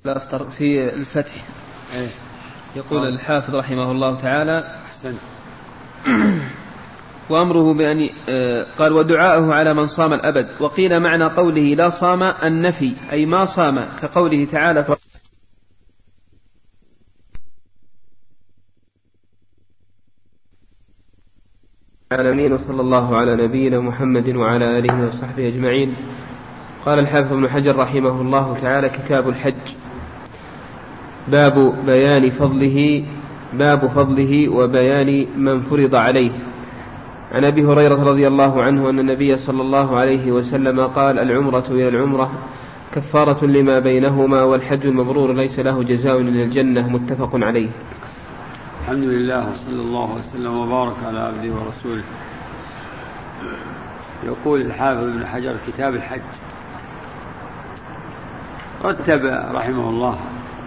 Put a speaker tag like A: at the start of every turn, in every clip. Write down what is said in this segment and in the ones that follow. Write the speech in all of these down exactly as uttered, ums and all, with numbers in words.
A: لا أفطر في الفتح.
B: إيه؟
A: يقول الحافظ رحمه الله تعالى
B: أحسنت.
A: وأمره بأن قال ودعاءه على من صام الأبد. وقيل معنى قوله لا صام النفي أي ما صام، كقوله تعالى العالمين. وصلى الله على نبينا محمد وعلى آله وصحبه أجمعين. قال الحافظ ابن حجر رحمه الله تعالى: كتاب الحج. باب بيان فضله باب فضله وبيان من فرض عليه. عن أبي هريرة رضي الله عنه أن النبي صلى الله عليه وسلم قال: العمرة إلى العمرة كفارة لما بينهما، والحج المبرور ليس له جزاء إلا الجنة. متفق عليه.
B: الحمد لله، وصلى الله وسلم وبارك على عبده ورسوله. يقول الحافظ ابن حجر: كتاب الحج. رتب رحمه الله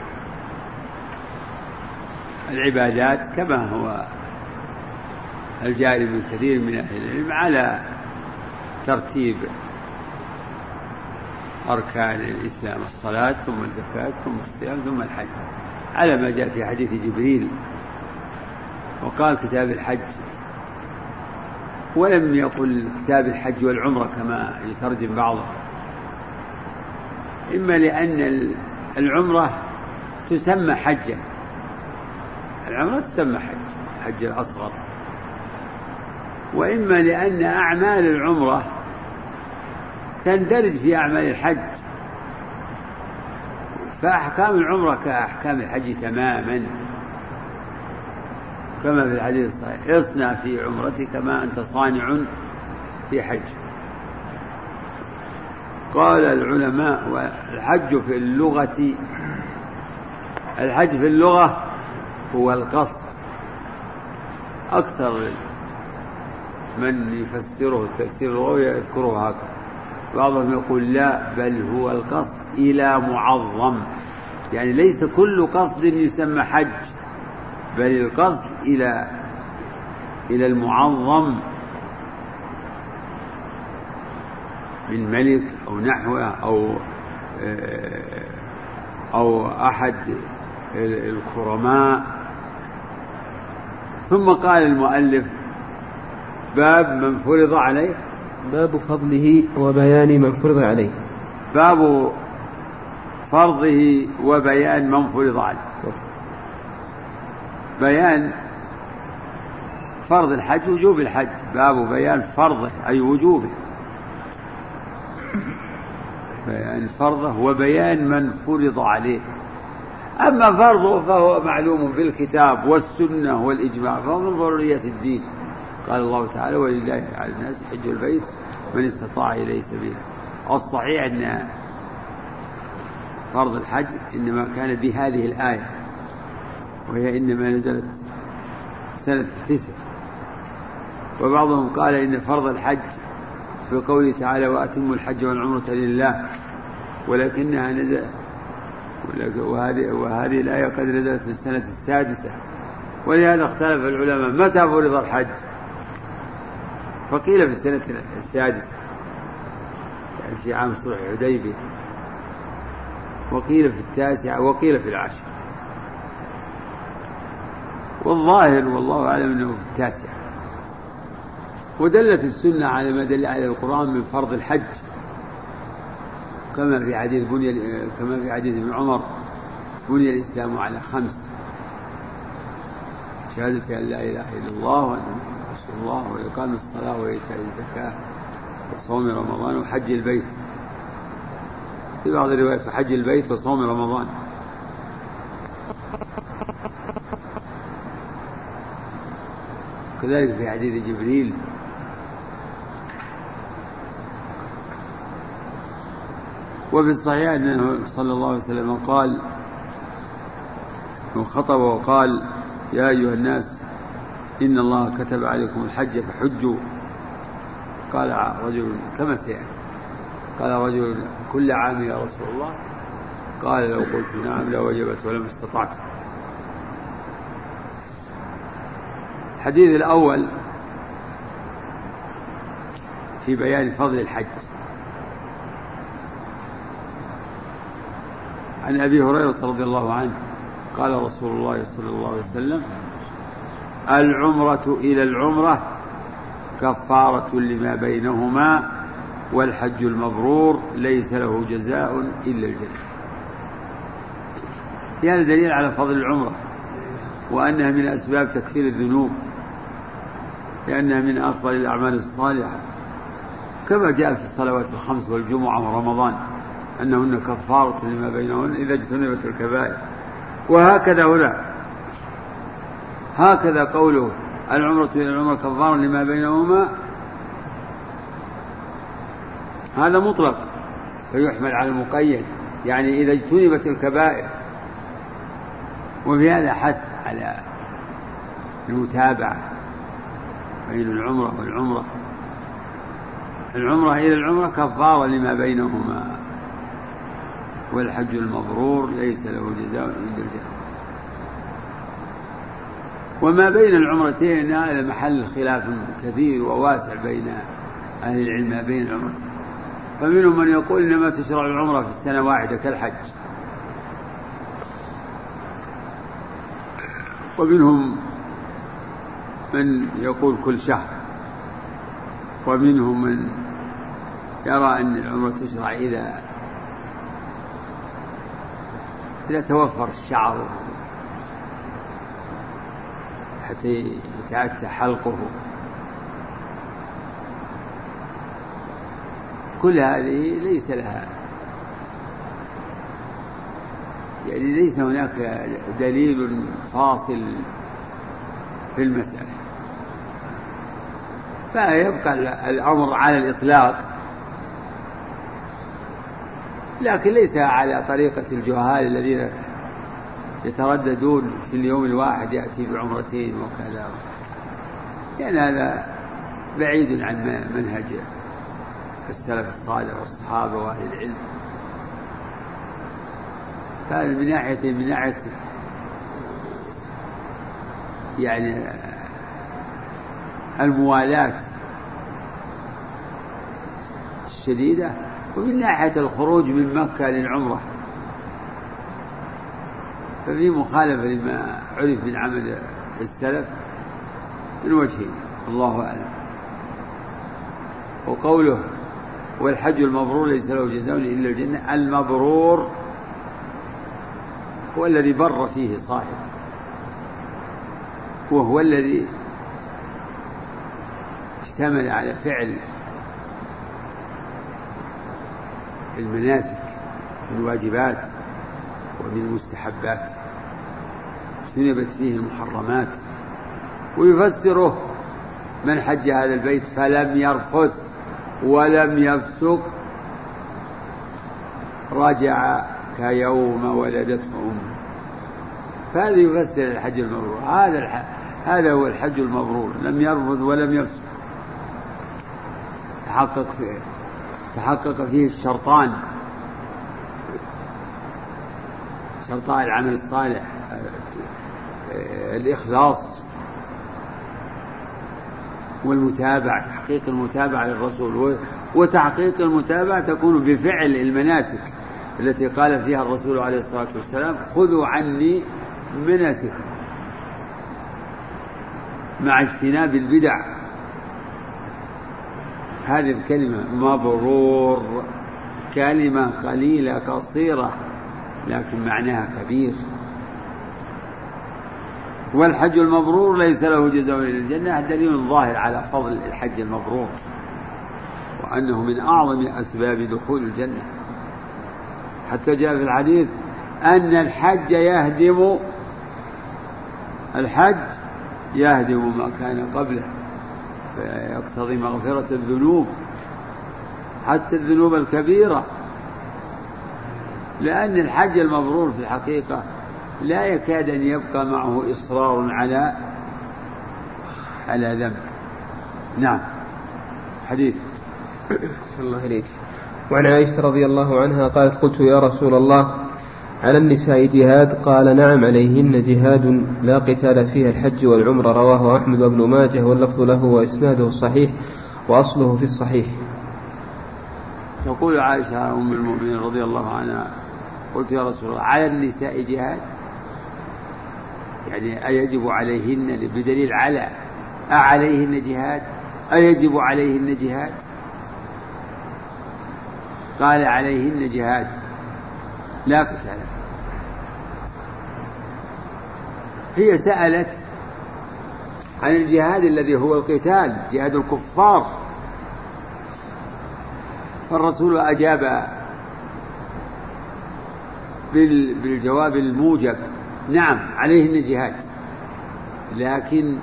B: العبادات كما هو الجاري من كثير من أهل العلم على ترتيب أركان الإسلام: الصلاة ثم الزكاة ثم الصيام ثم الحج، على ما جاء في حديث جبريل. وقال كتاب الحج، ولم يقل كتاب الحج والعمرة كما يترجم بعضه، إما لأن العمرة تسمى حجا، العمرة تسمى حج، حج الأصغر، وإما لأن أعمال العمرة تندرج في أعمال الحج، فأحكام العمرة كأحكام الحج تماما، كما في الحديث الصحيح: اصنع في عمرتك ما أنت صانع في حج. قال العلماء: والحج في اللغة الحج في اللغة هو القصد. أكثر من يفسره التفسير اللغوي يذكره هكذا، بعضهم يقول لا، بل هو القصد إلى معظم، يعني ليس كل قصد يسمى حج، بل القصد إلى إلى المعظم من ملك أو نحوه أو أو أحد الكرماء. ثم قال المؤلف: باب من فرض عليه.
A: باب فضله وبيان من فرض عليه.
B: باب فرضه وبيان من فرض عليه. بيان فرض الحج، وجوب الحج. باب بيان فرضه أي وجوبه، بيان فرضه وبيان من فرض عليه. أما فرضه فهو معلوم في الكتاب والسنة والإجماع، فهو من ضروريات الدين. قال الله تعالى: ولله على الناس حج البيت من استطاع إليه سبيلا. الصحيح أن فرض الحج إنما كان بهذه الآية، وهي إنما نزلت سنة تسع. وبعضهم قال إن فرض الحج في قوله تعالى: وأتموا الحج والعمرة لله، ولكنها نزل وهذه, وهذه الآية قد نزلت في السنة السادسة، ولهذا اختلف العلماء متى فرض الحج، فقيل في السنة السادسة يعني في عام صلح الحديبية، وقيل في التاسعة، وقيل في العاشرة، والظاهر والله أعلم أنه في التاسعة. ودلت السنة على ما دل على القرآن من فرض الحج، كما في حديث بني كما في حديث ابن عمر: بني الإسلام على خمس: شهادة أن لا إله إلا الله وأن محمدا رسول الله، وإقام الصلاة وإيتاء الزكاة وصوم رمضان وحج البيت. في بعض الروايات: حج البيت وصوم رمضان. كذلك في حديث جبريل: وفي الصحيح أنه صلى الله عليه وسلم قال وخطب وقال: يا أيها الناس إن الله كتب عليكم الحج فحجوا. قال رجل كما سيأتي، قال رجل: كل عام يا رسول الله؟ قال: لو قلت نعم لوجبت ولم استطعت. الحديث الأول في بيان فضل الحج. عن أبي هريرة رضي الله عنه قال رسول الله صلى الله عليه وسلم: العمرة إلى العمرة كفارة لما بينهما، والحج المبرور ليس له جزاء إلا الجنة. في هذا دليل على فضل العمرة وأنها من أسباب تكفير الذنوب، لأنها من أفضل الأعمال الصالحة، كما جاء في الصلوات الخمس والجمعة ورمضان أنهن كفارة لما بينهن إذا اجتنبت الكبائر. وهكذا هنا، هكذا قوله العمرة إلى العمرة كفارة لما بينهما، هذا مطلق فيحمل على المقيد، يعني إذا اجتنبت الكبائر. وفي هذا حث على المتابعة بين العمرة والعمرة. العمرة إلى العمرة كفارة لما بينهما، والحج المبرور ليس له جزاء إلا الجنة. وما بين العمرتين هذا محل خلاف كثير وواسع بين أهل العلم ما بين العمرتين، فمنهم من يقول إنما تشرع العمرة في السنة واحدة كالحج، ومنهم من يقول كل شهر، ومنهم من يرى أن العمرة تشرع إذا إذا توفر الشعر حتى يتأتى حلقه. كل هذه ليس لها، يعني ليس هناك دليل فاصل في المسألة، فيبقى الأمر على الإطلاق، لكن ليس على طريقة الجهال الذين يترددون في اليوم الواحد يأتي بعمرتين وكذا، يعني هذا بعيد عن منهج السلف الصالح والصحابة وأهل العلم. هذا من ناحية من ناحية يعني الموالاة الشديدة، ومن ناحية الخروج من مكة للعمرة، ففي مخالفة لما عرف من عمل السلف من وجهين، الله أعلم. وقوله والحج المبرور ليس له جزاء إلا الجنة، المبرور هو الذي بر فيه صاحب، وهو الذي اشتمل على فعل المناسك من الواجبات ومن المستحبات، اجتنبت فيه المحرمات. ويفسره من حج هذا البيت فلم يرفث ولم يفسق رجع كيوم ولدته أمه. فهذا يفسر الحج المبرور، هذا الح... هذا هو الحج المبرور، لم يرفث ولم يفسق، تحقق فيه تحقق فيه الشرطان، شرطاء العمل الصالح، الإخلاص والمتابعة، تحقيق المتابعة للرسول. وتحقيق المتابعة تكون بفعل المناسك التي قال فيها الرسول عليه الصلاة والسلام خذوا عني مناسككم، مع اجتناب البدع. هذه الكلمة مبرور كلمة قليلة قصيرة لكن معناها كبير. والحج المبرور ليس له جزاء إلا الجنة، دليل ظاهر على فضل الحج المبرور وأنه من أعظم أسباب دخول الجنة، حتى جاء في الحديث أن الحج يهدم الحج يهدم ما كان قبله، فيقتضي مغفرة الذنوب حتى الذنوب الكبيرة، لأن الحج المبرور في الحقيقة لا يكاد أن يبقى معه إصرار على على ذنب. نعم. حديث
A: الله إليك. وعن عائشة رضي الله عنها قالت قلت يا رسول الله على النساء جهاد؟ قال نعم عليهن جهاد لا قتال فيها الحج والعمرة. رواه أحمد وابن ماجه واللفظ له وإسناده صحيح وأصله في الصحيح.
B: تقول عائشة أم المؤمنين رضي الله عنها قلت يا رسول الله على النساء جهاد؟ يعني أيجب عليهن بدليل على أعليهن جهاد؟ أيجب عليهن جهاد؟ قال عليهن جهاد لا قتال. هي سألت عن الجهاد الذي هو القتال، جهاد الكفار، فالرسول أجاب بالجواب الموجب نعم عليهن جهاد، لكن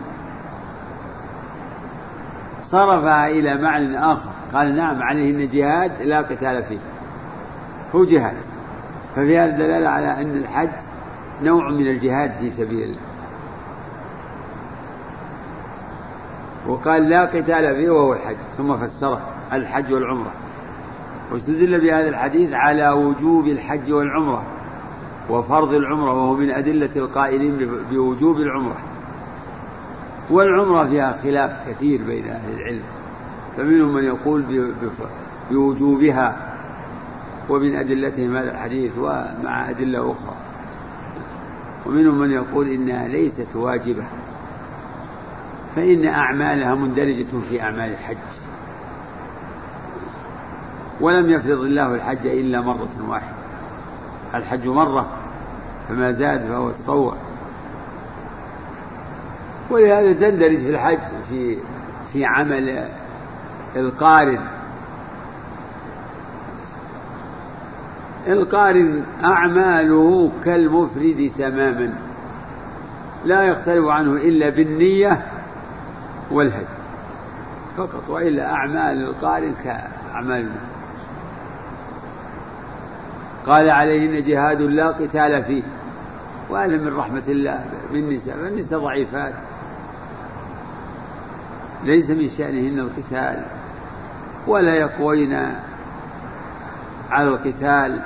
B: صرفها إلى معنى آخر، قال نعم عليهن جهاد لا قتال فيه، هو جهاد. ففي هذا دلالة على أن الحج نوع من الجهاد في سبيل الله. وقال لا قتال فيه وهو الحج، ثم فسره الحج والعمرة، واستدل بهذا الحديث على وجوب الحج والعمرة وفرض العمرة، وهو من أدلة القائلين بوجوب العمرة. والعمرة فيها خلاف كثير بين أهل العلم، فمنهم من يقول بوجوبها ومن أدلتهم هذا الحديث ومع أدلة أخرى، ومنهم من يقول إنها ليست واجبة، فإن أعمالها مندرجة في أعمال الحج، ولم يفرض الله الحج إلا مرة واحدة، الحج مرة فما زاد فهو تطوع، ولهذا تندرج في الحج في في عمل القارن. القارن أعماله كالمفرد تماما، لا يختلف عنه إلا بالنية والهدي فقط، وإلا أعمال القارن كأعمال المفرد. قال عليهن جهاد لا قتال فيه، وهذا من رحمة الله بالنساء، فالنساء ضعيفات ليس من شأنهن القتال ولا يقوين على القتال،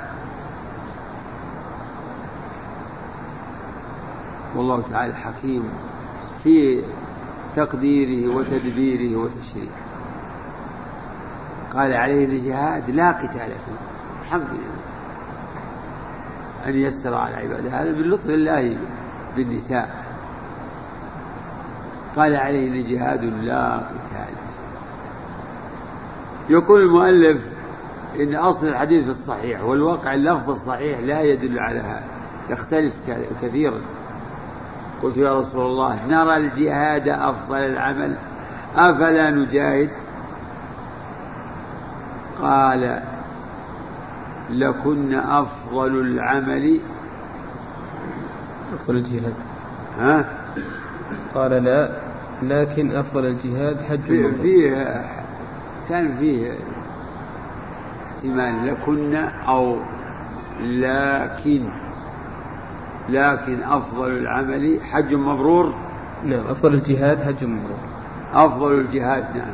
B: والله تعالى حكيم في تقديره وتدبيره وتشريعه. قال عليهن جهاد لا قتال فيه، الحمد لله أن يسر على عباده، هذا من لطف الله بالنساء. قال عليه جهاد لا قتال. يقول المؤلف إن أصل الحديث في الصحيح، والواقع اللفظ الصحيح لا يدل على هذا، يختلف كثيرا. قلت يا رسول الله نرى الجهاد أفضل العمل أفلا نجاهد؟ قال لكن أفضل العمل
A: أفضل الجهاد.
B: ها؟
A: قال لا، لكن أفضل الجهاد حج
B: فيه, فيه كان فيه احتمال لكن أو لكن، لكن أفضل العمل حج مبرور.
A: نعم، أفضل الجهاد حج مبرور.
B: أفضل الجهاد نعم،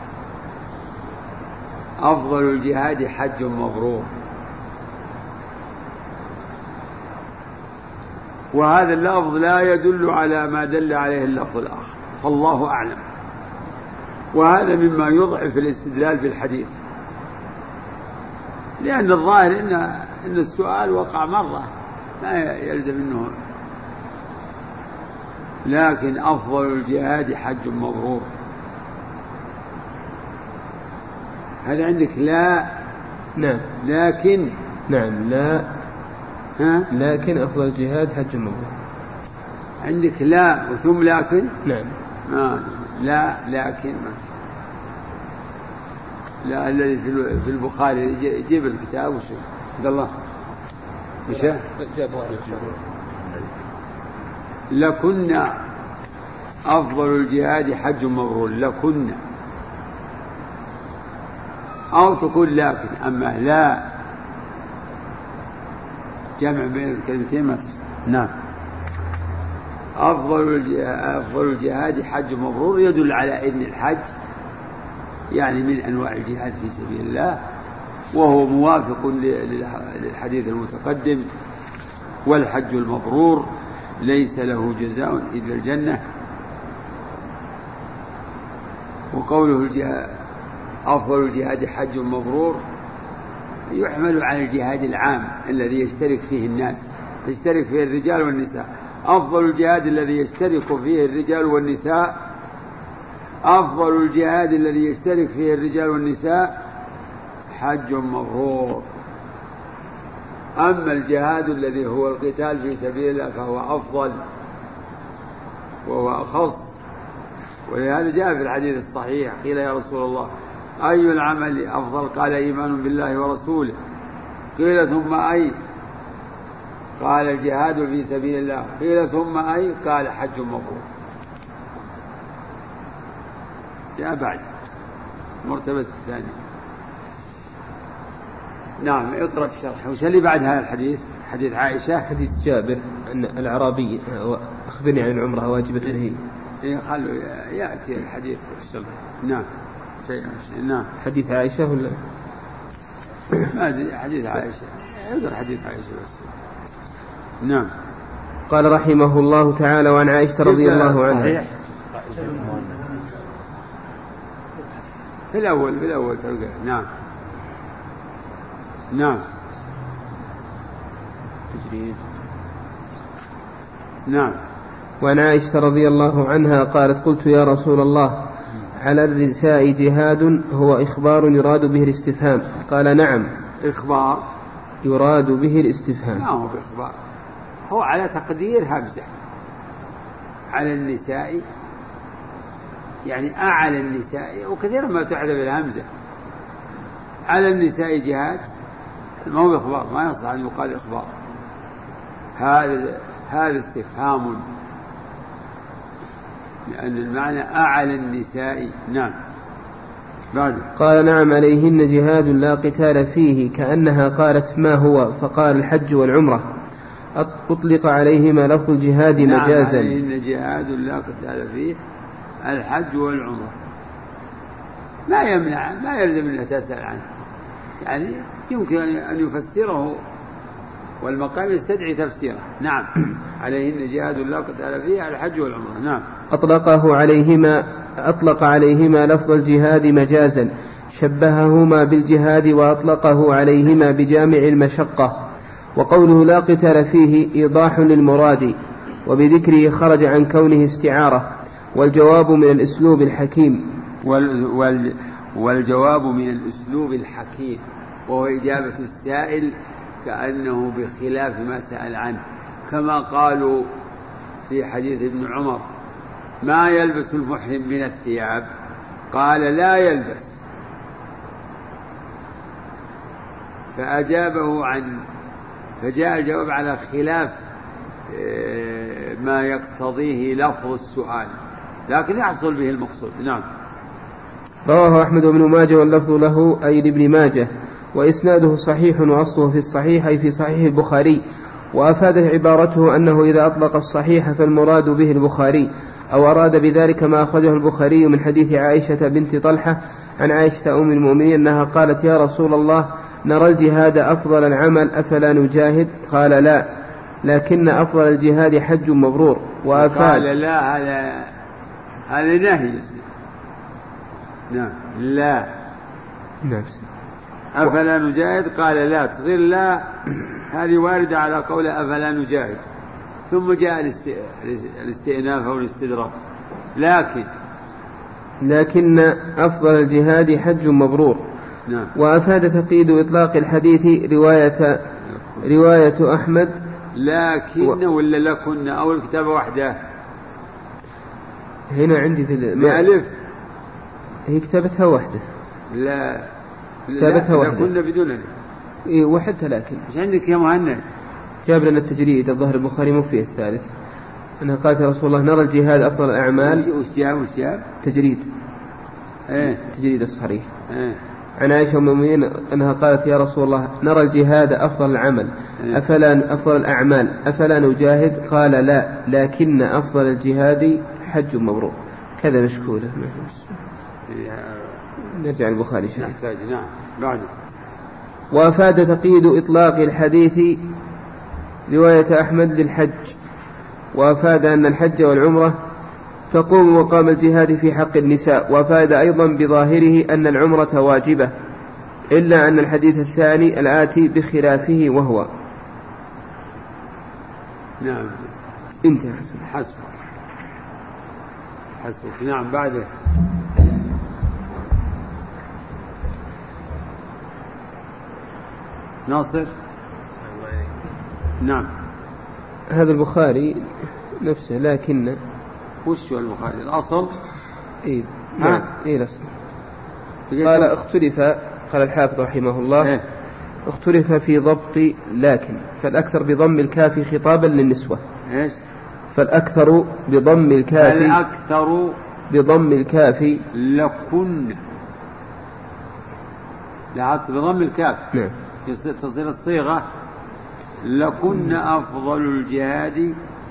B: أفضل الجهاد حج مبرور. وهذا اللفظ لا يدل على ما دل عليه اللفظ الآخر، فالله أعلم. وهذا مما يضعف الاستدلال بالحديث، لأن الظاهر إن, إن السؤال وقع مرة، لا يلزم منه. لكن أفضل الجهاد حج مبرور، هذا عندك لا.
A: نعم.
B: لكن
A: نعم لا.
B: ها؟
A: لكن أفضل الجهاد حج مبرور.
B: عندك لا وثم لكن.
A: نعم.
B: آه. لا لكن لا الذي في البخاري، جيب الكتاب وشوف عبد الله مشى لكن أفضل الجهاد حج مبرور، لكن أو تقول لكن. أما لا جمع بين الكلمتين ما تشتغل. نعم. أفضل أفضل الجهاد حج مبرور يدل على أن الحج يعني من أنواع الجهاد في سبيل الله، وهو موافق للحديث المتقدم: والحج المبرور ليس له جزاء إلا الجنة. وقوله الجهاد أفضل الجهاد حج مبرور يحمل على الجهاد العام الذي يشترك فيه الناس، يشترك فيه الرجال والنساء. أفضل الجهاد الذي يشترك فيه الرجال والنساء أفضل الجهاد الذي يشترك فيه الرجال والنساء حج مبرور. أما الجهاد الذي هو القتال في سبيل الله فهو أفضل وهو أخص. ولهذا جاء في الحديث الصحيح قيل يا رسول الله أي العمل أفضل؟ قال إيمان بالله ورسوله. قيل ثم أي؟ قال الجهاد في سبيل الله. قيل ثم أي؟ قال حج مبرور. جاء بعد مرتبة الثانية. نعم اقرأ الشرح. وش اللي بعد هذا الحديث؟ حديث عائشة.
A: حديث جابر أن الأعرابي أخبرني عن العمرة واجبة هي.
B: إيه خلوا يأتي الحديث. نعم شيء نعم.
A: حديث عائشة ولا؟
B: ما أدري. حديث عائشة. اقرأ حديث عائشة بس. نعم.
A: قال رحمه الله تعالى وعن عائشة رضي الله عنها. صحيح.
B: في الأول في الأول تلقى. نعم نعم
A: تجريد.
B: نعم.
A: وعن عائشة رضي الله عنها قالت قلت يا رسول الله على النساء جهاد هو إخبار يراد به الاستفهام؟ قال نعم.
B: إخبار
A: يراد به الاستفهام.
B: لا هو بإخبار، هو على تقدير همزة. على النساء يعني أعلى النساء، وكثيرا ما تحذف الهمزة. على النساء جهاد ما هو إخبار، ما يصح أن يقال إخبار. هذا هذا استفهام، لأن المعنى أعلى النساء. نعم. بعد.
A: قال نعم عليهن جهاد لا قتال فيه، كأنها قالت ما هو فقال الحج والعمرة. أطلق عليهما لفظ الجهاد مجازا.
B: نعم عليهن جهاد لا قتال فيه الحج والعمرة. ما يمنع، ما يلزم أن تسأل عنه، يعني يمكن أن يفسره والمقام يستدعي تفسيره. نعم عليهن جهاد لا قتال فيه الحج والعمرة. نعم.
A: أطلقه عليهما أطلق عليهما لفظ الجهاد مجازا، شبههما بالجهاد وأطلقه عليهما بجامع المشقة. وقوله لا قتال فيه إيضاح للمراد، وبذكره خرج عن كونه استعارة، والجواب من الأسلوب الحكيم.
B: وال وال والجواب من الأسلوب الحكيم، وهو إجابة السائل كأنه بخلاف ما سأل عنه، كما قالوا في حديث ابن عمر ما يلبس المحرم من الثياب؟ قال لا يلبس، فأجابه عن فجاء الجواب على خلاف ما يقتضيه لفظ السؤال، لكن يحصل به المقصود. نعم.
A: رواه أحمد بن ماجه واللفظ له أي لابن ماجه، وإسناده صحيح وأصله في الصحيح أي في صحيح البخاري. وأفادت عبارته أنه إذا أطلق الصحيح فالمراد به البخاري، أو أراد بذلك ما أخرجه البخاري من حديث عائشة بنت طلحة عن عائشة أم المؤمنين أنها قالت يا رسول الله نرى الجهاد أفضل العمل أفلا نجاهد؟ قال لا، لكن أفضل الجهاد حج مبرور. وأفاد
B: قال لا، هذا هذا نهي. نعم. لا
A: نعم.
B: أفلا نجاهد؟ قال لا، تصير لا هذه واردة على قول أفلا نجاهد، ثم جاء الاستئناف أو الاستدراك. لكن
A: لكن أفضل الجهاد حج مبرور.
B: نعم.
A: وأفاد تقييد إطلاق الحديث رواية رواية أحمد.
B: لكن و... ولا لكن أو الكتابة واحدة؟
A: هنا عندي في
B: بألف.
A: هي كتابتها واحدة.
B: لا
A: كتابتها واحدة.
B: كنا بدون ألف.
A: إيه وحدها. لكن
B: مش عندك يا مهند؟
A: جاب لنا التجريد الظهر البخاري مو فيه الثالث، أنها قالت يا رسول الله نرى الجهاد أفضل الأعمال.
B: وش جاب وش جاب؟
A: تجريد.
B: إيه.
A: تجريد الصحيح.
B: إيه.
A: عن عائشة أم المؤمنين أنها قالت يا رسول الله نرى الجهاد أفضل العمل
B: إيه.
A: أفلا أفضل الأعمال أفلا نجاهد؟ قال لا، لكن أفضل الجهاد حج مبرور. كذا مشكولة. نرجع البخاري شيء
B: نحتاج. نعم. بعد.
A: وأفاد تقييد إطلاق الحديث رواية أحمد للحج. وأفاد أن الحج والعمرة تقوم مقام الجهاد في حق النساء. وأفاد أيضا بظاهره أن العمرة واجبة، إلا أن الحديث الثاني الآتي بخلافه وهو.
B: نعم
A: انتهى.
B: حسبك حسبك. نعم بعده. ناصر. نعم
A: هذا البخاري نفسه لكن
B: وش هو البخاري الأصل؟
A: إيه نعم إيه الأصل. قال اختلف، قال الحافظ رحمه الله إيه؟ اختلف في ضبط لكن، فالأكثر بضم الكاف خطابا للنسوة.
B: إيش؟
A: فالأكثر بضم الكاف
B: الأكثر
A: بضم الكاف
B: لكن، لا بضم الكاف
A: نعم
B: تصير الصيغة لكن أفضل الجهاد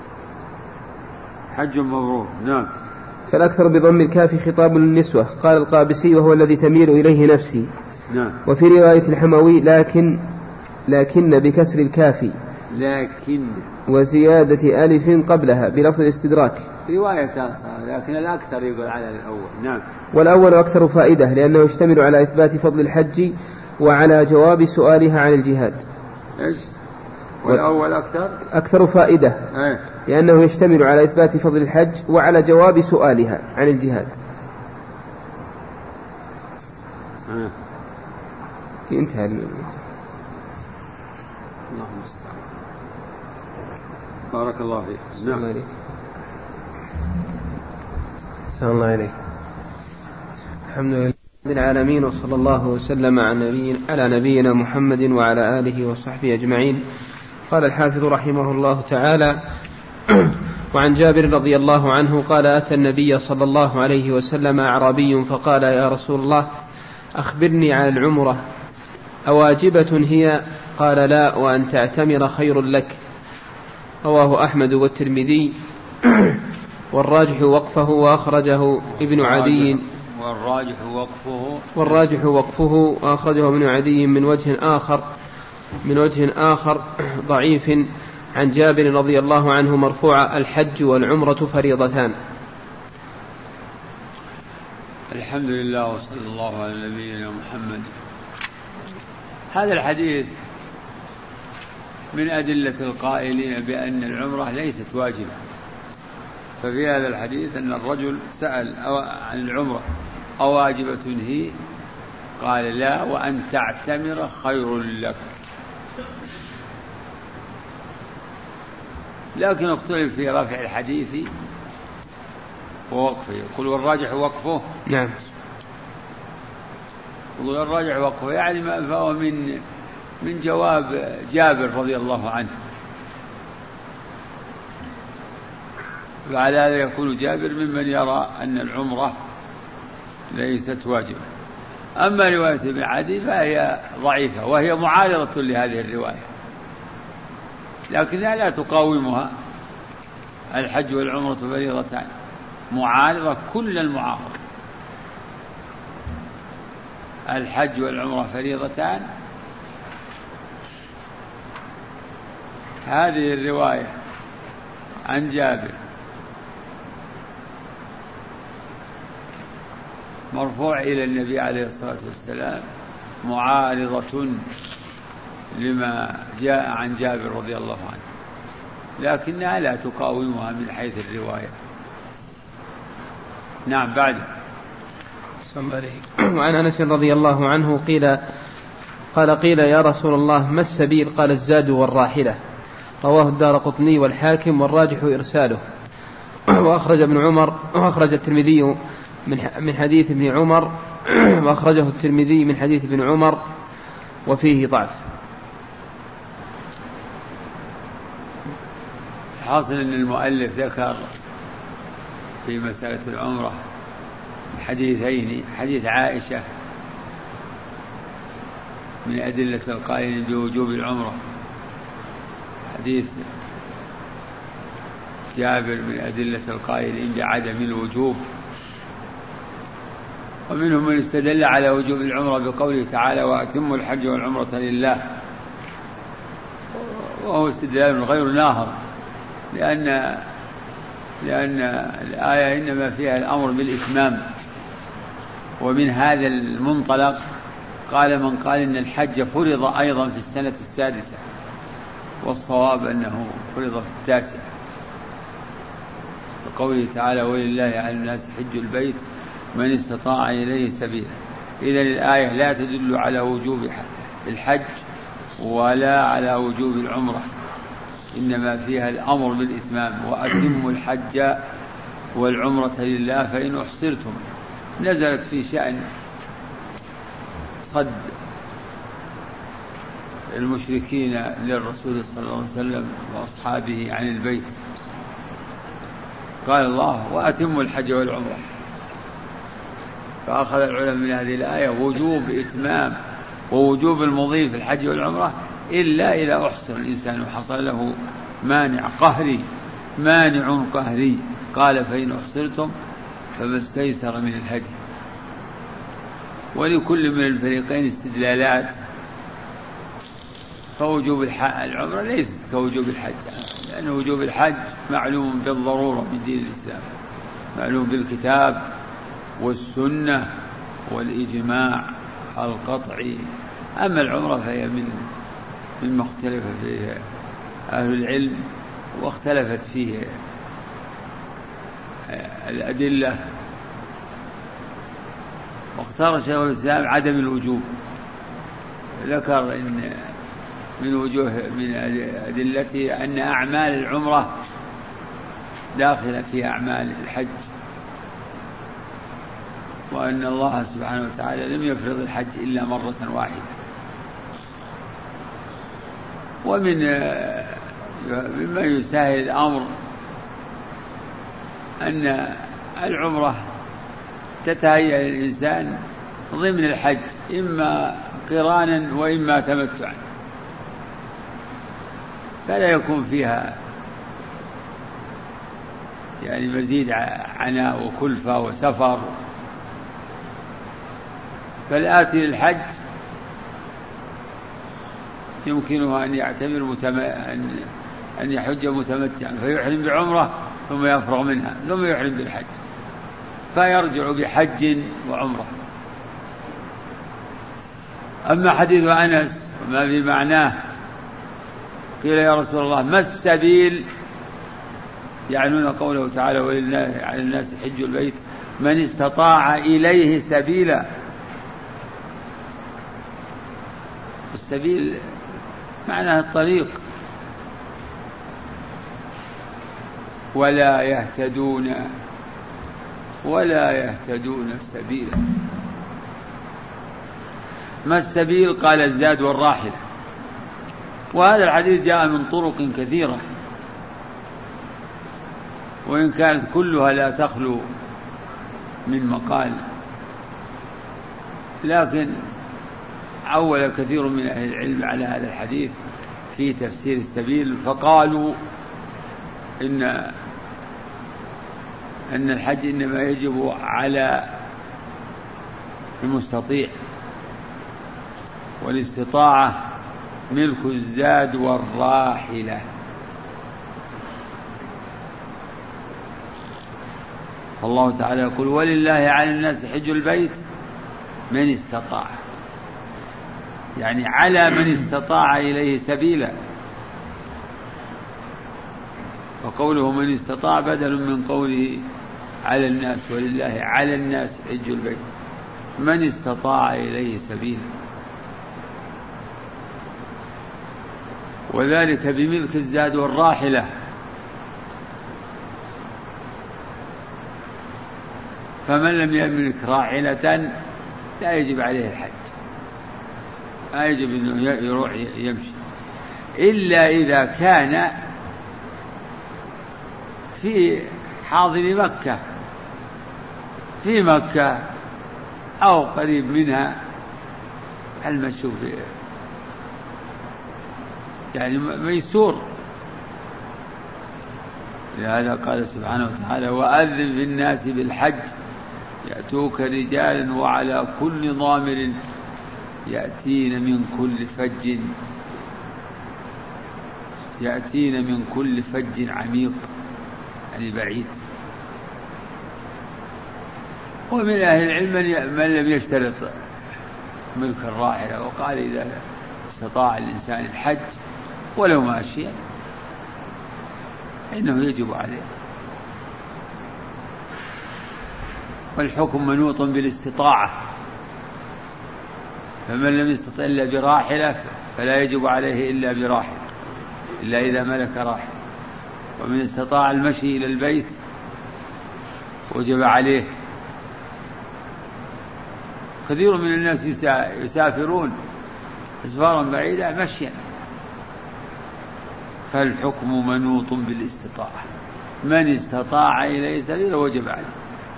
B: حج مبرور. نعم.
A: فالأكثر بضم الكاف خطاب للنسوة. قال القابسي وهو الذي تميل إليه نفسي.
B: نعم.
A: وفي رواية الحموي لكن لكن بكسر الكاف
B: لكن
A: وزيادة ألف قبلها بلفظ الاستدراك.
B: رواية لكن الأكثر يقول على الأول. نعم.
A: والأول أكثر فائدة لأنه يشتمل على إثبات فضل الحج وعلى جواب سؤالها عن الجهاد.
B: إيش؟ والأول أكثر
A: أكثر فائدة
B: أيه؟
A: لأنه يشتمل على إثبات فضل الحج وعلى جواب سؤالها عن الجهاد.
B: أه.
A: انتهى.
B: اللهم استعان. بارك الله فيك. نعم.
A: السلام الله عليك. الحمد لله رب العالمين، وصلى الله وسلم على نبينا, على نبينا محمد وعلى آله وصحبه أجمعين. قال الحافظ رحمه الله تعالى: وعن جابر رضي الله عنه قال: أتى النبي صلى الله عليه وسلم أعرابي فقال: يا رسول الله أخبرني عن العمرة أواجبة هي؟ قال: لا، وأن تعتمر خير لك. رواه أحمد والترمذي والراجح وقفه، وأخرجه ابن عدي
B: والراجح وقفه
A: والراجح وقفه وأخرجه ابن عدي من وجه آخر من وجه آخر ضعيف عن جابر رضي الله عنه مرفوعا: الحج والعمرة فريضتان.
B: الحمد لله وصلى الله على نبينا محمد. هذا الحديث من أدلة القائلين بأن العمرة ليست واجبة. ففي هذا الحديث أن الرجل سأل عن العمرة أواجبة هي؟ قال: لا، وأن تعتمر خير لك. لكن اختلف في رفع الحديث ووقفه. يقول والراجح وقفه.
A: نعم.
B: يقول الراجح وقفه يعني ما فهو من من جواب جابر رضي الله عنه، وعلى هذا يكون جابر ممن يرى أن العمرة ليست واجبة. أما رواية ابن عدي فهي ضعيفة وهي معارضة لهذه الرواية، لكنها لا تقاومها. الحج والعمرة فريضتان، معارضة كل المعارضة. الحج والعمرة فريضتان، هذه الرواية عن جابر مرفوع إلى النبي عليه الصلاة والسلام معارضة لما جاء عن جابر رضي الله عنه، لكنها لا تقاومها من حيث الرواية. نعم. بعد.
A: وعن أنس رضي الله عنه قيل قال قيل يا رسول الله ما السبيل؟ قال الزاد والراحلة. رواه الدارقطني والحاكم والراجح إرساله. وأخرج ابن عمر وأخرج الترمذي من حديث ابن عمر وأخرجه الترمذي من حديث ابن عمر وفيه ضعف.
B: حاصل أن المؤلف ذكر في مسألة العمرة حديثين: حديث عائشة من أدلة القائلين بوجوب العمرة، حديث جابر من أدلة القائلين بعدم الوجوب. ومنهم من استدل على وجوب العمرة بقوله تعالى: وأتموا الحج والعمرة لله، وهو استدلال غير ناهض، لأن لأن الآية إنما فيها الأمر بالإتمام. ومن هذا المنطلق قال من قال إن الحج فرض أيضا في السنة السادسة، والصواب أنه فرض في التاسعة، وقوله تعالى ولله على الناس حج البيت من استطاع إليه سبيلا. إذن الآية لا تدل على وجوب الحج ولا على وجوب العمرة، إنما فيها الأمر بالإتمام، وأتموا الحج والعمرة لله فإن أحصرتم. نزلت في شأن صد المشركين للرسول صلى الله عليه وسلم وأصحابه عن البيت، قال الله وأتموا الحج والعمرة، فأخذ العلماء من هذه الآية وجوب إتمام ووجوب المضي في الحج والعمرة إلا إذا أحصر الإنسان وحصل له مانع قهري مانع قهري. قال فإن أحصرتم فما استيسر من الهدي. ولكل من الفريقين استدلالات، فوجوب العمرة ليست كوجوب الحج، لأن وجوب الحج معلوم بالضرورة من دين الإسلام، معلوم بالكتاب والسنة والإجماع القطعي. أما العمرة فهي من مما اختلف فيه أهل العلم واختلفت فيه الأدلة، واختار شيخ الإسلام عدم الوجوب. ذكر إن من وجوه من أدلته أن أعمال العمرة داخلة في أعمال الحج، وأن الله سبحانه وتعالى لم يفرض الحج إلا مرة واحدة. ومن مما يسهل الأمر أن العمرة تتهيأ للإنسان ضمن الحج، إما قرانا وإما تمتعا، فلا يكون فيها يعني مزيد عناء وكلفة وسفر. فالآتي للحج يمكنه أن يعتمر متم... أن... أن يحج متمتعا فيحرم بعمرة ثم يفرغ منها ثم يحرم بالحج، فيرجع بحج وعمرة. أما حديث أنس وما في معناه، قيل يا رسول الله ما السبيل؟ يعنون قوله تعالى ولله على الناس حج البيت من استطاع إليه سبيلا. السبيل معناه الطريق. ولا يهتدون ولا يهتدون سبيلا. ما السبيل؟ قال الزاد والراحلة. وهذا الحديث جاء من طرق كثيرة، وإن كانت كلها لا تخلو من مقال، لكن عول كثير من أهل العلم على هذا الحديث في تفسير السبيل، فقالوا إن أن الحج إنما يجب على المستطيع، والاستطاعة ملك الزاد والراحلة. فالله تعالى يقول ولله على الناس حج البيت من استطاع، يعني على من استطاع إليه سبيلا. وقوله من استطاع بدل من قوله على الناس، ولله على الناس حج البيت من استطاع إليه سبيلا، وذلك بملك الزاد والراحلة. فمن لم يملك راحلة لا يجب عليه الحج، لا يجب أنه يروح يمشي، إلا إذا كان في حاضر مكة في مكة أو قريب منها، المشي يعني ميسور. لهذا قال سبحانه وتعالى وأذن في الناس بالحج يأتوك رجالا وعلى كل ضامر يأتين من كل فج يأتين من كل فج عميق، يعني بعيد. ومن أهل العلم من لم يشترط ملك الراحلة. وقال إذا استطاع الإنسان الحج ولو ماشيا إنه يجب عليه. والحكم منوط بالاستطاعة، فمن لم يستطع إلا براحلة فلا يجب عليه إلا براحلة إلا إذا ملك راحلة. ومن استطاع المشي إلى البيت وجب عليه. كثير من الناس يسافرون أسفارا بعيدة مشيا، فالحكم منوط بالاستطاعة، من استطاع إليه سبيلا وجب عليه.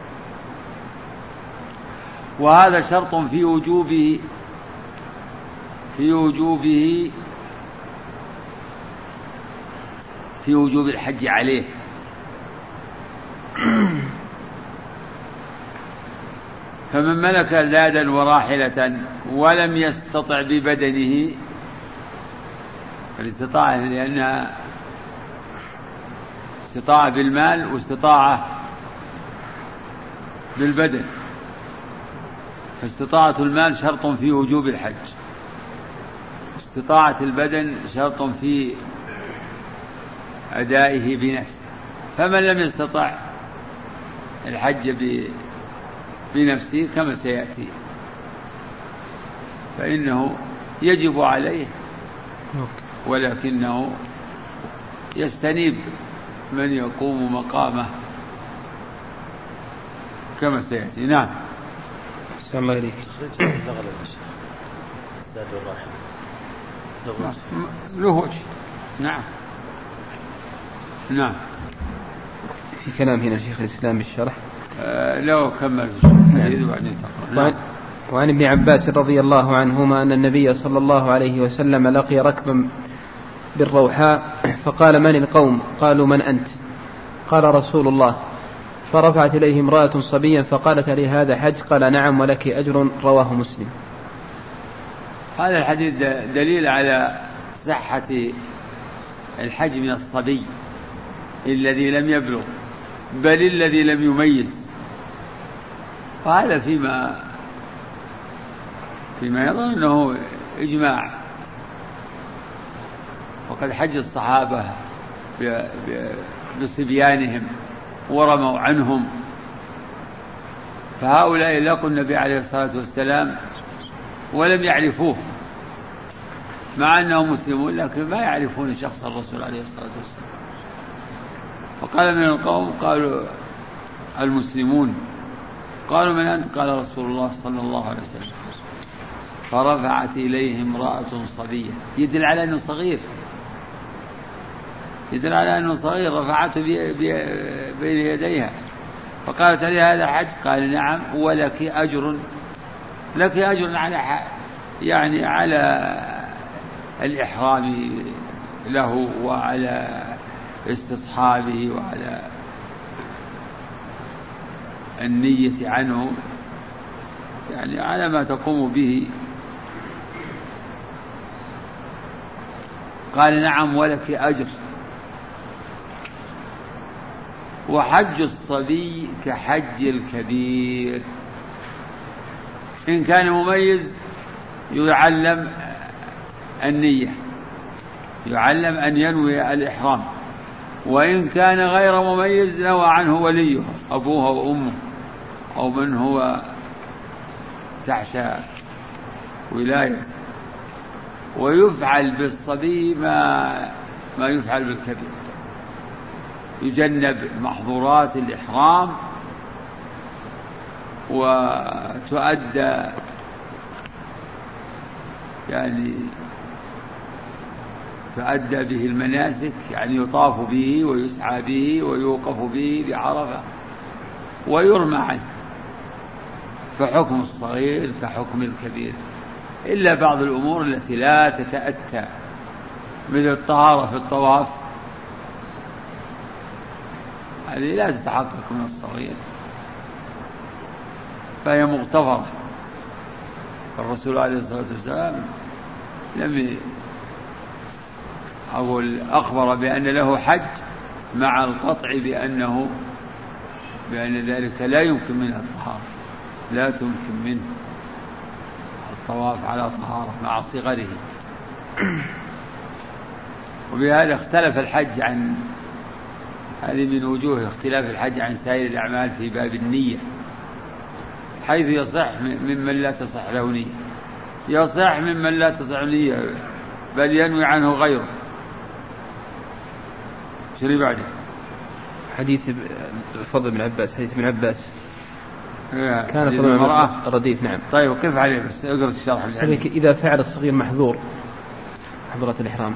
B: وهذا شرط في وجوبه في وجوبه في وجوب الحج عليه. فمن ملك زادا وراحلة ولم يستطع ببدنه، الاستطاعة لأنها استطاعة بالمال واستطاعة بالبدن، فاستطاعة المال شرط في وجوب الحج، استطاعة البدن شرط في أدائه بنفسه. فمن لم يستطع الحج بنفسه كما سيأتي فإنه يجب عليه، ولكنه يستنيب من يقوم مقامه كما سيأتي. نعم.
A: السلام الله عليك.
B: له وجه. نعم نعم.
A: في كلام هنا شيخ الإسلام بالشرح.
B: آه لو كمل الحديث وبعدين تقرأ.
A: نعم. وعن ابن عباس رضي الله عنهما أن النبي صلى الله عليه وسلم لقي ركبا بالروحاء فقال: من القوم؟ قالوا: من أنت؟ قال: رسول الله. فرفعت إليه امرأة صبيا فقالت: لي هذا حج؟ قال: نعم ولك أجر. رواه مسلم.
B: هذا الحديث دليل على صحة الحج من الصبي الذي لم يبلغ بل الذي لم يميز. وهذا فيما فيما يظن أنه إجماع، وقد حج الصحابة بصبيانهم ورموا عنهم، فهؤلاء لقوا النبي عليه الصلاة والسلام ولم يعرفوه مع أنهم مسلمون، لكن ما يعرفون شخص الرسول عليه الصلاة والسلام. فقال: من القوم؟ قالوا: المسلمون. قالوا: من أنت؟ قال: رسول الله صلى الله عليه وسلم. فرفعت إليه امرأة صبية، يدل على أنه صغير، يدل على أنه صغير، رفعته بين يديها فقالت: لي هذا حج؟ قال: نعم ولك أجر. لك أجر على يعني على الإحرام له وعلى استصحابه وعلى النية عنه، يعني على ما تقوم به. قال: نعم ولك أجر. وحج الصبي كحج الكبير، إن كان مميز يعلم النية، يعلم أن ينوي الإحرام، وإن كان غير مميز نوى عنه وليه أبوه وأمه أو من هو تحت ولاية. ويفعل بالصبي ما ما يفعل بالكبير، يجنب محظورات الإحرام وتؤدى يعني تؤدى به المناسك، يعني يطاف به ويسعى به ويوقف به بعرفة ويرمى عنه. فحكم الصغير كحكم الكبير، إلا بعض الأمور التي لا تتأتى مثل الطهارة في الطواف، هذه لا تتحقق من الصغير فهي مغتفرة. الرسول عليه الصلاة والسلام لم أقول أخبر بأن له حج مع القطع بأنه بأن ذلك لا يمكن منه الطهارة، لا تمكن منه طواف على طهارة مع صغره. وبهذا اختلف الحج عن هذه من وجوه اختلاف الحج عن سائر الأعمال في باب النية، حيث يصح ممن لا تصح له نية، يصح ممن لا تصح نية بل ينوي عنه غيره. شري بعده
A: حديث فضل بن عباس، حديث ابن عباس
B: كان فضل المرأة
A: رديف. نعم.
B: طيب وكيف عليه؟ بس اقرأ الشرح.
A: إذا فعل الصغير محظور محظورة الإحرام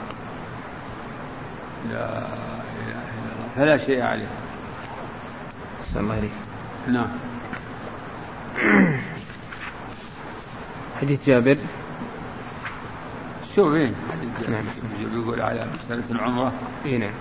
B: لا إله إلا الله فلا شيء عليه.
A: أحسن الله إليك.
B: نعم.
A: حديث جابر
B: شوف إيه
A: نعم.
B: يقول على مسألة العمرة.
A: إيه نعم.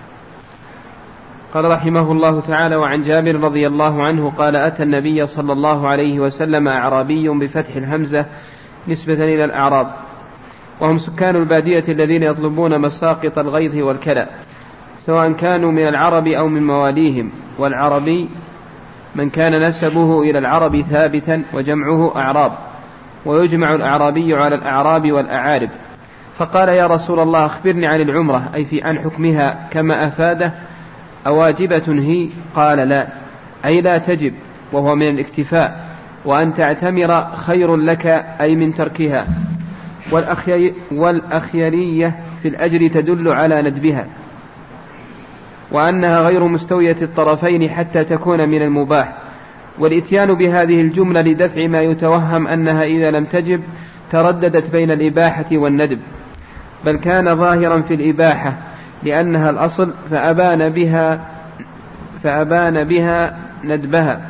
A: قال رحمه الله تعالى: وعن جابر رضي الله عنه قال: أتى النبي صلى الله عليه وسلم أعرابي بفتح الهمزة نسبة إلى الأعراب، وهم سكان البادية الذين يطلبون مساقط الغيث والكلى، سواء كانوا من العرب أو من مواليهم. والعربي من كان نسبه إلى العرب ثابتا، وجمعه أعراب، ويجمع الأعرابي على الأعراب والأعارب. فقال: يا رسول الله أخبرني عن العمرة، أي في عن حكمها كما أفاده، أواجبة هي؟ قال: لا، أي لا تجب، وهو من الاكتفاء، وأن تعتمر خير لك، أي من تركها. والأخيرية في الأجر تدل على ندبها، وأنها غير مستوية الطرفين حتى تكون من المباح. والإتيان بهذه الجملة لدفع ما يتوهم أنها إذا لم تجب ترددت بين الإباحة والندب، بل كان ظاهرا في الإباحة لأنها الأصل، فأبان بها فأبان بها ندبها.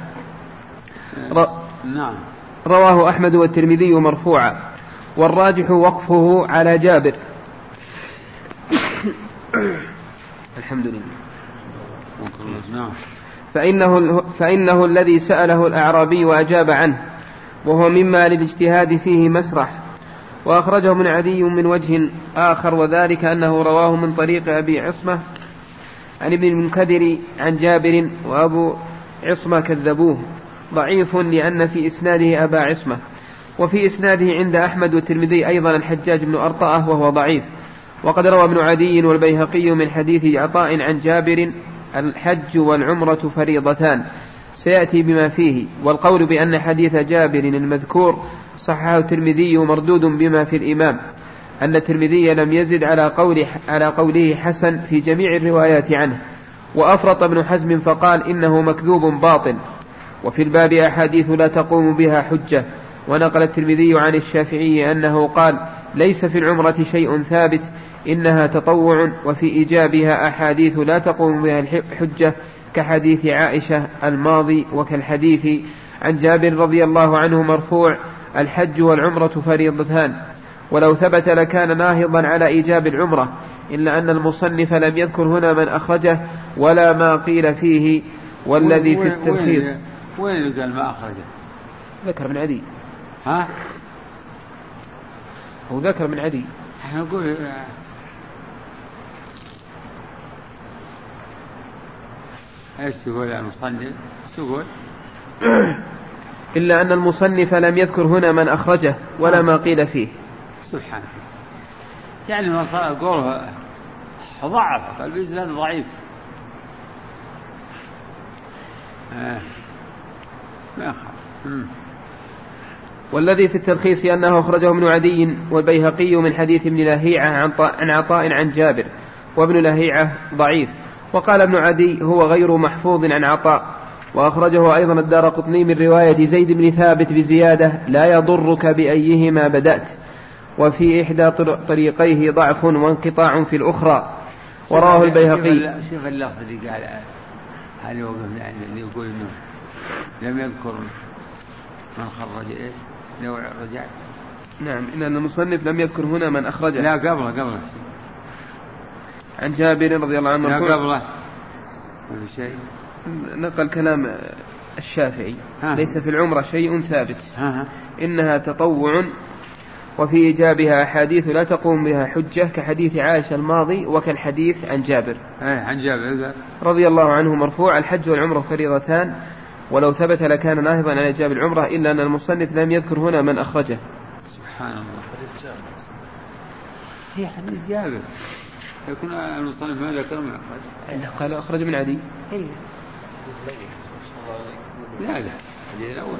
B: نعم.
A: رواه أحمد والترمذي مرفوعا، والراجح وقفه على جابر. الحمد لله. فإنه, فإنه الذي سأله الأعرابي وأجاب عنه، وهو مما للاجتهاد فيه مسرح. وأخرجه من عدي من وجه آخر، وذلك أنه رواه من طريق أبي عصمة عن ابن المنكدر عن جابر، وأبو عصمة كذبوه، ضعيف لأن في إسناده أبا عصمة. وفي إسناده عند أحمد والترمذي أيضا الحجاج بن أرطأة وهو ضعيف. وقد روى ابن عدي والبيهقي من حديث عطاء عن جابر: الحج والعمرة فريضتان، سيأتي بما فيه. والقول بأن حديث جابر المذكور صححه الترمذي مردود بما في الإمام، أن الترمذي لم يزد على, قول على قوله حسن في جميع الروايات عنه. وأفرط ابن حزم فقال إنه مكذوب باطل. وفي الباب أحاديث لا تقوم بها حجة. ونقل الترمذي عن الشافعي أنه قال: ليس في العمرة شيء ثابت، إنها تطوع، وفي إيجابها أحاديث لا تقوم بها الحجة، كحديث عائشة الماضي، وكالحديث عن جابر رضي الله عنه مرفوع: الحج والعمرة فريضتان. ولو ثبت لكان ناهضا على إيجاب العمرة، إلا أن المصنف لم يذكر هنا من أخرجه ولا ما قيل فيه. والذي في التلخيص
B: وين اللي قال ما أخرجه؟
A: ذكر من عدي.
B: ها؟
A: هو ذكر من عدي.
B: احنا نقول ايش تقول يا المصنف؟ تقول
A: إلا أن المصنف لم يذكر هنا من أخرجه ولا ما قيل فيه.
B: سبحانه. يعني ما قوله ضعف، قال بإسناد ضعيف. آه. ما أخاف.
A: والذي في التلخيص أنه أخرجه ابن عدي والبيهقي من حديث ابن لهيعة عن عطاء عن جابر، وابن لهيعة ضعيف. وقال ابن عدي: هو غير محفوظ عن عطاء. وأخرجه أيضا الدارقطني من رواية زيد بن ثابت بزيادة: لا يضرك بأيهما بدأت. وفي إحدى طريقيه ضعف وانقطاع في الأخرى. وراه البيهقي.
B: شوف اللفظ اللي قال هل وقفنا اللي يقول إنه لم يذكر من خرج إيش لو رجعت.
A: نعم، إن المصنف لم يذكر هنا من أخرجه.
B: لا قبله قبله
A: عن جابر رضي الله عنه.
B: لا قبله شيء.
A: نقل كلام الشافعي:
B: ها.
A: ليس في العمرة شيء ثابت،
B: ها ها.
A: إنها تطوع، وفي إيجابها أحاديث لا تقوم بها حجة، كحديث عائشة الماضي، وكالحديث عن جابر
B: عن جابر
A: رضي الله عنه مرفوع: الحج والعمرة فريضتان. ولو ثبت لكان ناهضا على إيجاب العمرة، إلا أن المصنف لم يذكر هنا من أخرجه.
B: سبحان الله. هي حديث جابر يكون المصنف ما ذكر من أخرج.
A: قال أخرج من عدي.
B: هي. لا لا الحديث الأول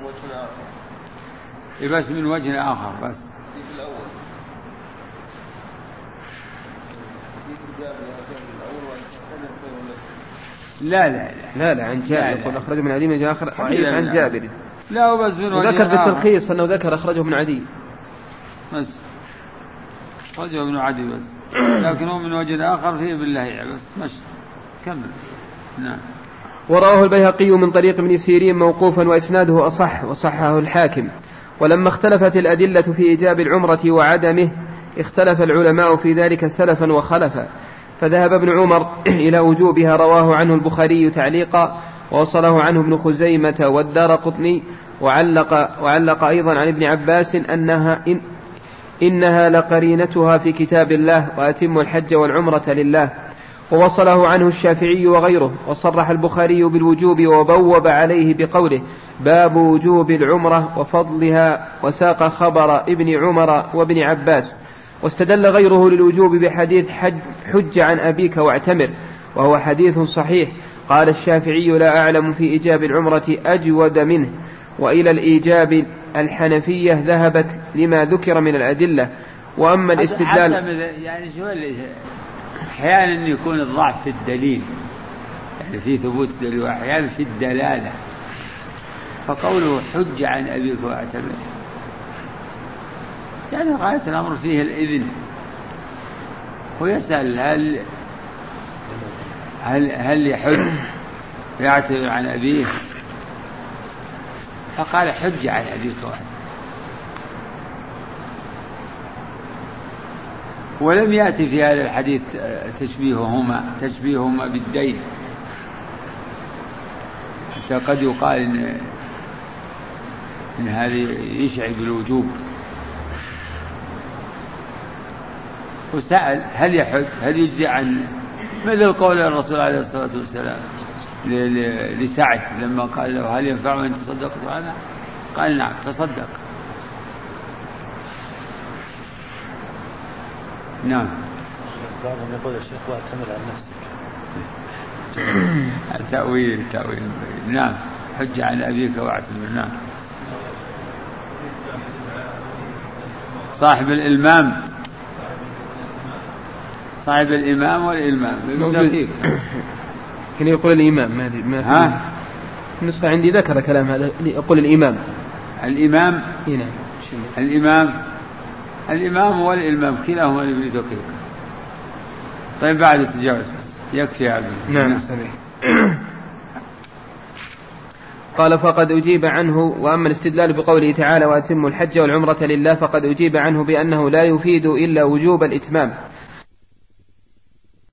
B: بس من وجه آخر بس. لا لا
A: لا لا عن جابر يقول أخرج من عدي من جاء آخر ضعيف عن جابر.
B: لا بس من وجه
A: وذكر بالتلخيص أنه ذكر أخرجه من عدي
B: بس أخرجه من عدي بس لكن هو من وجه آخر فيه بالله بس مش كمل. نعم.
A: وراه البيهقي من طريق ابن سيرين موقوفا وإسناده أصح وصححه الحاكم. ولما اختلفت الأدلة في إيجاب العمرة وعدمه اختلف العلماء في ذلك سلفا وخلفا، فذهب ابن عمر إلى وجوبها رواه عنه البخاري تعليقا ووصله عنه ابن خزيمة والدارقطني وعلق, وعلق أيضا عن ابن عباس أنها إن إنها لقرينتها في كتاب الله وأتم الحج والعمرة لله، ووصله عنه الشافعي وغيره. وصرح البخاري بالوجوب وبوب عليه بقوله باب وجوب العمرة وفضلها، وساق خبر ابن عمر وابن عباس. واستدل غيره للوجوب بحديث حج, حج عن أبيك واعتمر، وهو حديث صحيح. قال الشافعي لا أعلم في إيجاب العمرة أجود منه. وإلى الإيجاب الحنفية ذهبت لما ذكر من الأدلة. وأما الاستدلال
B: يعني شو أحيانا يكون الضعف في الدليل يعني في ثبوت الدليل وأحيانا في الدلالة، فقوله حج عن أبيك واعتمر يعني غاية الأمر فيه الإذن. ويسأل هل هل هل يحج يعتمر عن أبيه، فقال حج عن أبيك واعتمر. ولم يأتي في هذا الحديث تشبيههما تشبيههما بالدين، حتى قد يقال إن, إن هذه يشعر بالوجوب. وسأل هل يحج هل يجزي عن مثل قول الرسول عليه الصلاة والسلام لسعد لما قال له هل ينفع أن تصدق عنه؟ قال نعم تصدق. نعم.
C: بعضهم يقول يا شيخ واعتمر عن نفسك.
B: تأويل تأويل. نعم حج عن أبيك واعتمر. نعم. صاحب الإلمام صاحب الإمام والإلمام
A: كان يقول الإمام ما أدري ما
B: ها
A: النسخة عندي ذكر كلام هذا يقول الإمام
B: الإمام
A: هنا
B: الإمام الإمام والإلمام كلاهما يريد دقيق. طيب بعد تجاوز يكفي هذا.
A: نعم. قال فقد أجيب عنه. وأما الاستدلال بقوله تعالى وأتم الحج والعمرة لله فقد أجيب عنه بأنه لا يفيد إلا وجوب الإتمام،